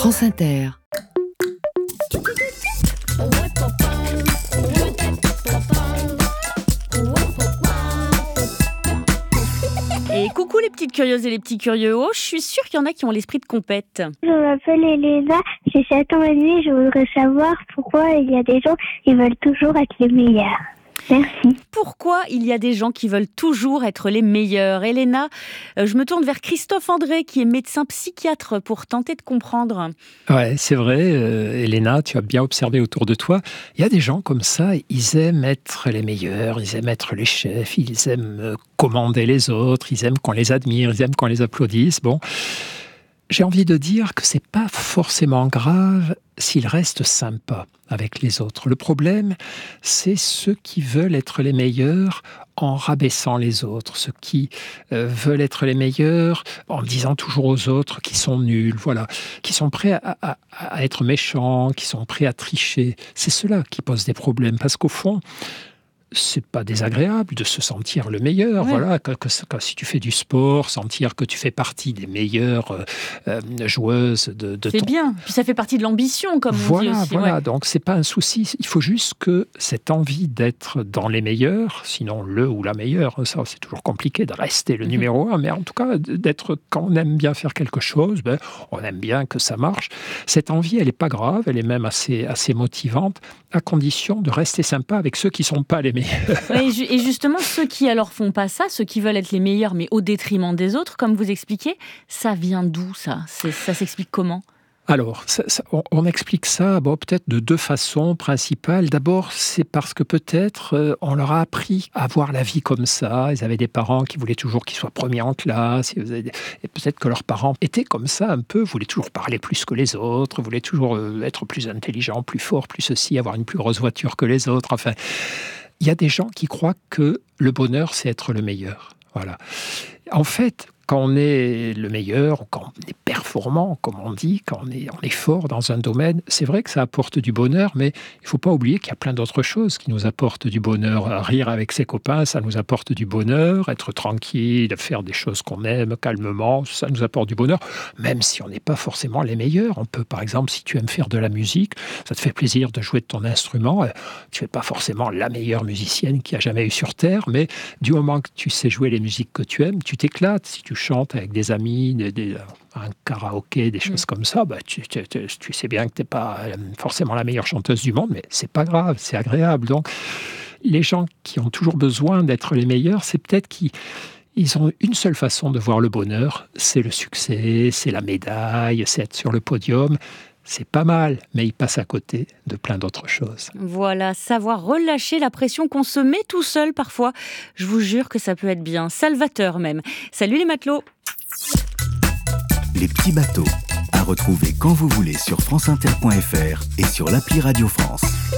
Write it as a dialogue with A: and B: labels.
A: France Inter.
B: Et coucou les petites curieuses et les petits curieux. Oh, je suis sûre qu'il y en a qui ont l'esprit de compète.
C: Je m'appelle Elena, j'ai 7 ans et demi. Je voudrais savoir pourquoi il y a des gens qui veulent toujours être les meilleurs. Merci.
B: Pourquoi il y a des gens qui veulent toujours être les meilleurs? Elena, je me tourne vers Christophe André, qui est médecin psychiatre, pour tenter de comprendre.
D: Ouais, c'est vrai, Elena, tu as bien observé autour de toi. Il y a des gens comme ça, ils aiment être les meilleurs, ils aiment être les chefs, ils aiment commander les autres, ils aiment qu'on les admire, ils aiment qu'on les applaudisse. Bon, j'ai envie de dire que c'est pas forcément grave s'ils restent sympas avec les autres. Le problème, c'est ceux qui veulent être les meilleurs en rabaissant les autres, ceux qui veulent être les meilleurs en disant toujours aux autres qu'ils sont nuls, voilà, qui sont prêts à être méchants, qui sont prêts à tricher. C'est cela qui pose des problèmes, parce qu'au fond, c'est pas désagréable de se sentir le meilleur. Ouais. Voilà, si tu fais du sport, sentir que tu fais partie des meilleures joueuses de
B: c'est ton... bien. Puis ça fait partie de l'ambition, comme on dit aussi.
D: Voilà.
B: Ouais.
D: Donc c'est pas un souci. Il faut juste que cette envie d'être dans les meilleurs, sinon le ou la meilleure, ça c'est toujours compliqué de rester le numéro 1, mais en tout cas d'être, quand on aime bien faire quelque chose, on aime bien que ça marche. Cette envie, elle est pas grave, elle est même assez motivante, à condition de rester sympa avec ceux qui sont pas les meilleurs.
B: Oui, et justement, ceux qui alors font pas ça, ceux qui veulent être les meilleurs, mais au détriment des autres, comme vous expliquez, ça vient d'où ça s'explique comment ?
D: Alors, on explique ça peut-être de 2 façons principales. D'abord, c'est parce que peut-être on leur a appris à voir la vie comme ça. Ils avaient des parents qui voulaient toujours qu'ils soient premiers en classe. Et peut-être que leurs parents étaient comme ça un peu, voulaient toujours parler plus que les autres, voulaient toujours être plus intelligents, plus forts, plus ceci, avoir une plus grosse voiture que les autres. Enfin, il y a des gens qui croient que le bonheur, c'est être le meilleur. Voilà. En fait, quand on est le meilleur, ou quand on est performant, comme on dit, quand on est fort dans un domaine, c'est vrai que ça apporte du bonheur, mais il ne faut pas oublier qu'il y a plein d'autres choses qui nous apportent du bonheur. Rire avec ses copains, ça nous apporte du bonheur. Être tranquille, faire des choses qu'on aime calmement, ça nous apporte du bonheur, même si on n'est pas forcément les meilleurs. On peut, par exemple, si tu aimes faire de la musique, ça te fait plaisir de jouer de ton instrument. Tu n'es pas forcément la meilleure musicienne qu'il y a jamais eu sur Terre, mais du moment que tu sais jouer les musiques que tu aimes, tu t'éclates. Si tu chantes avec des amis, un karaoké, des choses comme ça, tu sais bien que tu n'es pas forcément la meilleure chanteuse du monde, mais c'est pas grave, c'est agréable. Donc, les gens qui ont toujours besoin d'être les meilleurs, c'est peut-être qu'ils ont une seule façon de voir le bonheur, c'est le succès, c'est la médaille, c'est être sur le podium. C'est pas mal, mais il passe à côté de plein d'autres choses.
B: Voilà, savoir relâcher la pression qu'on se met tout seul parfois. Je vous jure que ça peut être bien, salvateur même. Salut les matelots.
E: Les petits bateaux, à retrouver quand vous voulez sur franceinter.fr et sur l'appli Radio France.